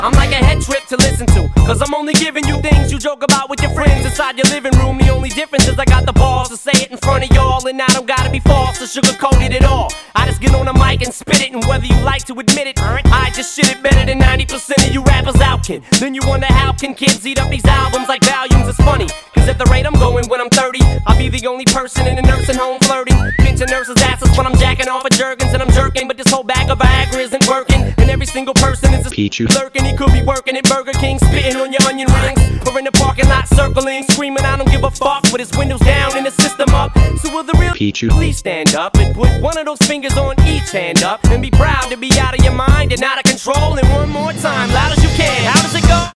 I'm like a head trip to listen to, cause I'm only giving you things you joke about with your friends inside your living room. The only difference is I got the balls to say it in front of y'all, and I don't gotta be false or sugarcoated at all. I just get on a mic and spit it, and whether you like to admit it, I just shit it better than 90% of you rappers out, kid. Then you wonder how can kids eat up these albums like volumes. It's funny, cause at the rate I'm going when I'm 30, I'll be the only person in a nursing home flirting, pinching nurses' asses when I'm jacking off of Jergens and I'm jerking. But this whole bag of Viagra isn't working, and every single person is a Pichu lurking. He could be working at Burger King, spitting on your onion rings, or in the parking lot circling, screaming I don't give a fuck with his windows down and the system up. So will the real Pichu please stand up and put one of those fingers on each hand up and be proud to be out of your mind and out of control. And one more time, loud as you can. How does it go?